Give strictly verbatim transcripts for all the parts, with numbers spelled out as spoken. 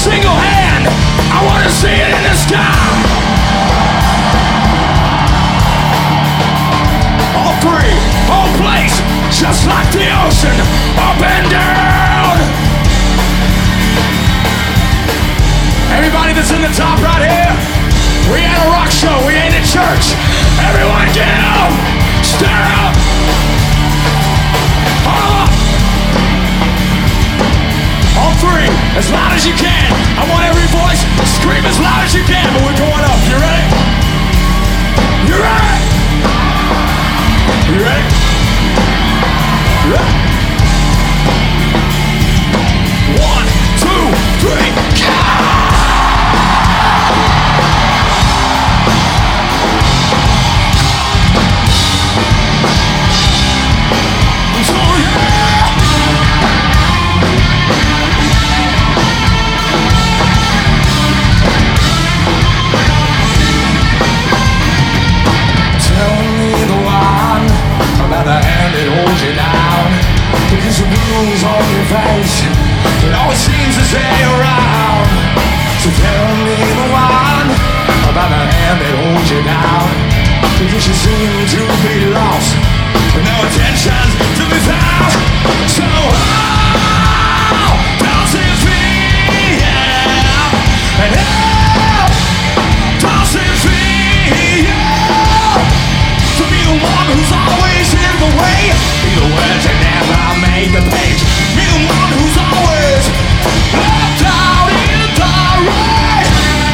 single hand. I wanna see it in the sky. All three, all place, just like the ocean, up and down. Everybody that's in the top right here, we at a rock show, we ain't in church. Everyone get up, stand up, all up. All three, as loud as you can. I want every voice to scream as loud as you can, but we're going up. You ready? You ready? You ready? You ready? One, two, three, go! The hand that holds you down, because the bruise on your face, it always seems to stay around. So tell me the one about the hand that holds you down, because you seem to be lost, with no intentions to be found. So how does it feel? And how does it feel to be the one who's always in the way? Be the words that never made the page. Be the one who's always left out in the rain.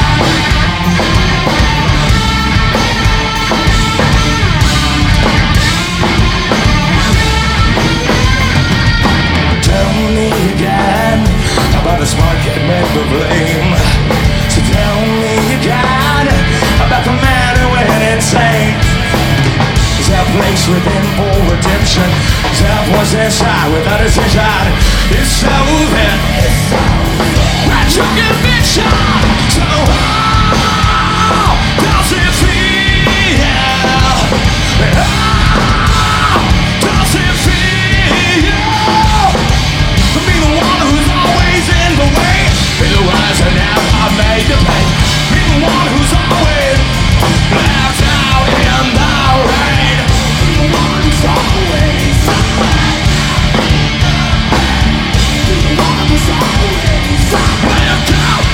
Tell me again about the spark that made the flame. So tell me again about the man who went insane. Is there a place within for redemption? Is there a voice inside without a decision? It's so then that's your conviction. So how does it feel? And how does it feel to be the one who's always in the way? Be the ones that never made the pay. Be the one who's always left out in the rain. The one who's always away. The one who's always away. Let him go.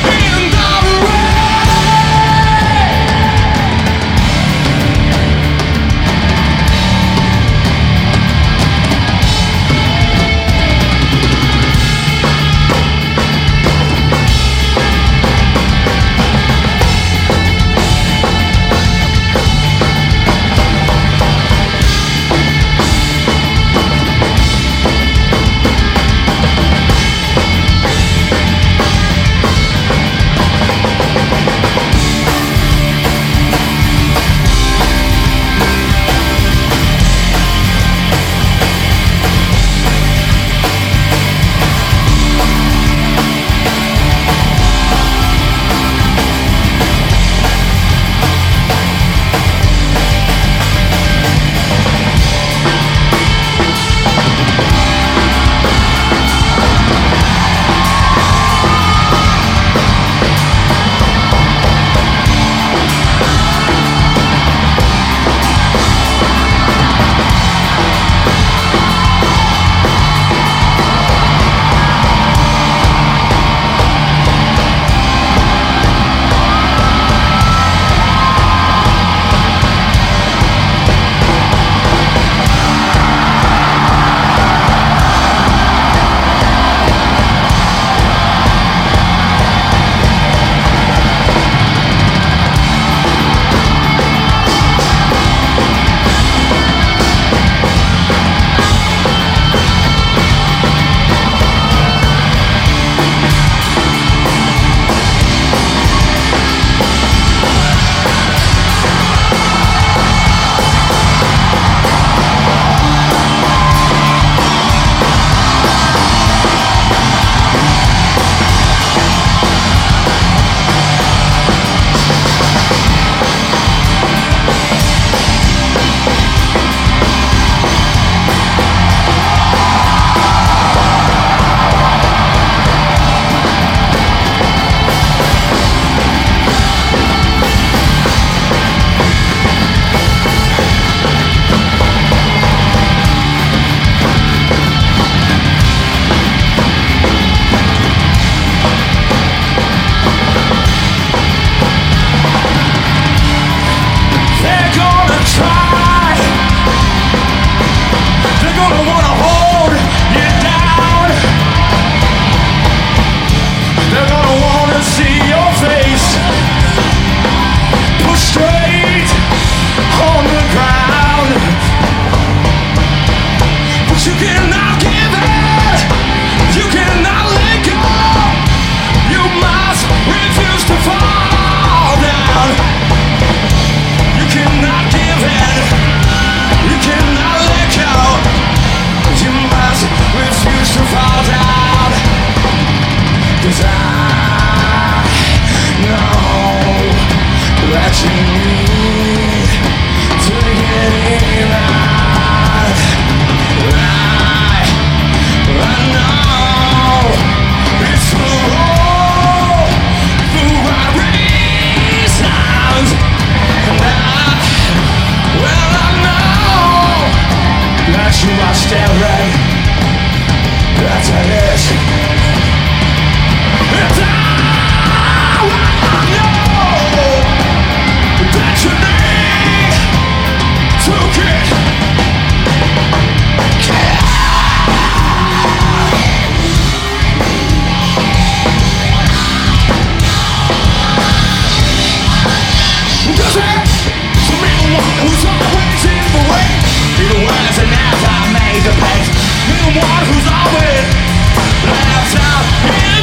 are staring at this. And I know that you need to get does it? To me, the one who's always in the way. Be the words and as I made the pace. Be the one who's always left out.